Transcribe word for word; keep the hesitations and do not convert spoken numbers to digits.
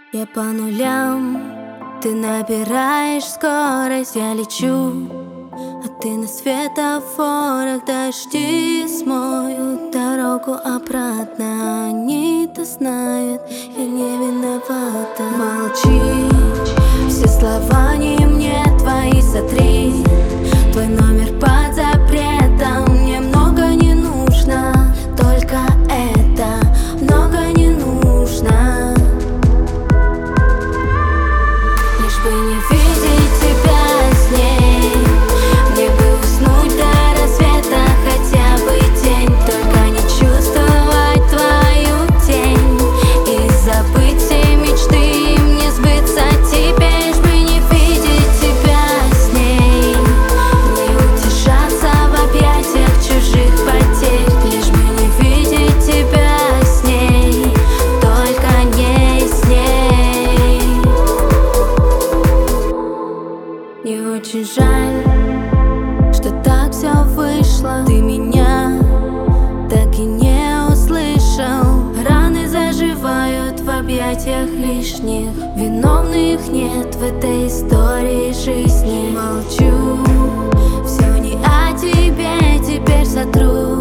Я по нулям, ты набираешь скорость, я лечу, а ты на светофорах. Дожди смоют дорогу обратно, они-то знают, я не виновата. Молчи, все слова не мне, твои сотри. Твой номер под запретом, мне много не нужно, только это, много не нужно. Лишь бы не видеть тебя с ней, мне бы уснуть до рассвета хотя бы день, только не чувствовать твою тень и забыть все мечты, мне сбыться тебе. Лишь бы не видеть тебя с ней, не утешаться в объятиях чужих потерь. Лишь бы не видеть тебя с ней, только не с ней. Не очень жаль, что так все вышло. Ты меня так и не услышал. Раны заживают в объятиях лишних, виновных нет в этой истории жизни. Молчу, все не о тебе, теперь сотру.